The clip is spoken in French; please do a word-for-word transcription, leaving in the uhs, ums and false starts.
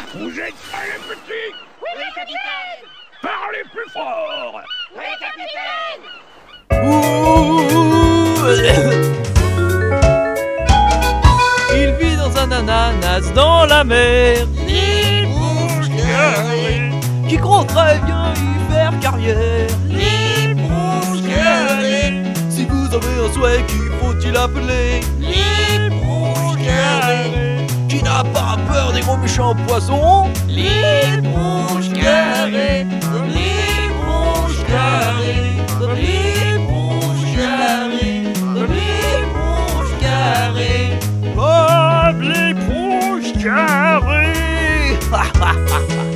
Vous êtes prêts, les petits? Oui, oui, capitaine. Parlez plus fort. Oui, capitaine. Il vit dans un ananas dans la mer, Les bronches carrées. qui compte très bien y faire carrière. Les bronches carrées. Si vous avez un souhait, qui faut-il appeler? Les bronches carrées. Qui n'a pas peur des gros méchants poissons? Les bronches carrées. Les bronches carrées. Les bronches carrées. Les bronches carrées. Oh, l'éponge carrée.